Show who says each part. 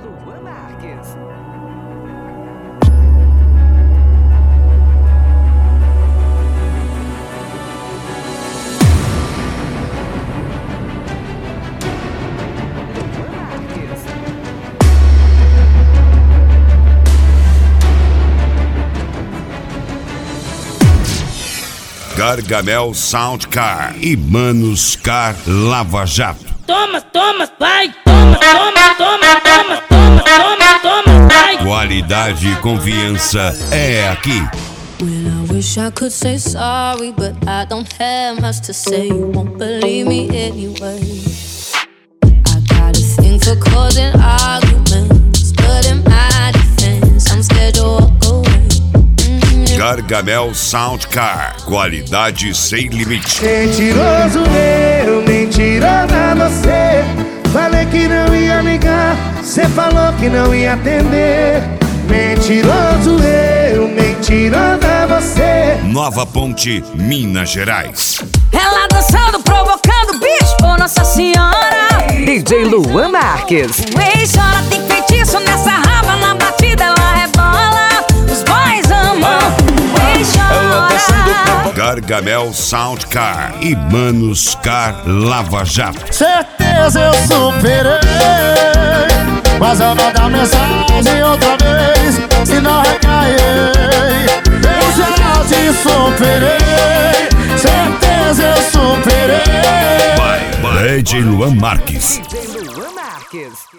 Speaker 1: Luan Marques.
Speaker 2: Gargamel Soundcar e Manos Car Lava Jato.
Speaker 3: Toma, toma, vai, toma, toma, toma, toma, toma, toma, toma, vai.
Speaker 2: Qualidade e confiança é aqui.
Speaker 4: Well, I wish I could say sorry, but I don't have much to say. You won't believe me anyway. I got a thing for causing arguments, but in my defense, I'm scared to walk away.
Speaker 2: Gargamel Soundcar, qualidade sem limite.
Speaker 5: Mentiroso eu, mentirosa você. Falei que não ia ligar, cê falou que não ia atender. Mentiroso eu, mentirosa você.
Speaker 2: Nova Ponte, Minas Gerais.
Speaker 3: Ela dançando, provocando bicho, ô Nossa Senhora.
Speaker 1: DJ Luan Marques.
Speaker 3: O ex chora, tem feitiço nessa raba, na batida ela rebola. Os boys amam, o ex chora.
Speaker 2: Gargamel Soundcar e Manos Car Lava Jato.
Speaker 5: Certeza eu superei, mas eu vou dar mensagem outra vez, se não recairei. Eu já te superei, certeza eu superei.
Speaker 2: Vai, DJ Luan Marques.
Speaker 1: DJ Luan Marques.